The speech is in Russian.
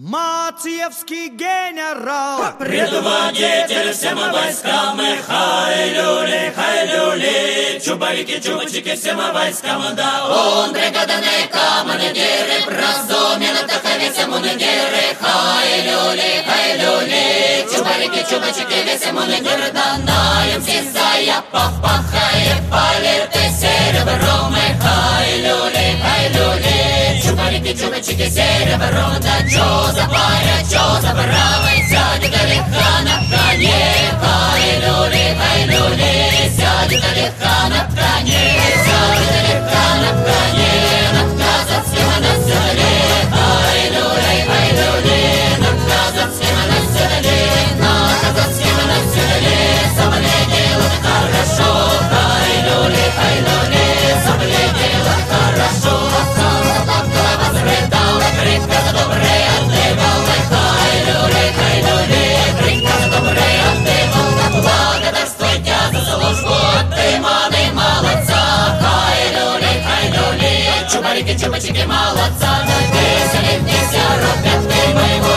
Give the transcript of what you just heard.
Мациевский генерал, предводитель всем войскам, и хай-люли, чубовики, чубчики всем войскам, да он бригаданный командир, разумен, тахави всем мундиры, хай-люли, чубовики, чубчики всем мундиры, да наем сисая, пахая, палиты серебром, и хай-люли, чубовики, чубчики серебром, да чё за паря, чё за бравый, сядет легко на коне, хай-люли, сядет легко на коне, сядет легко на коне, на казацким на седле, хай-люли, на казацким на седле, на казацким на седле, собледило хорошо, хай-люли, собледило хорошо, сам заплакал, возрыдал, приказ добрый отдывал, хай-люли, приказ добрый отдывал, благодарствуйте за службу, ты маны молодца, хай-люли, чубарики, чубачики молодца, на веселе, ребят, ты моего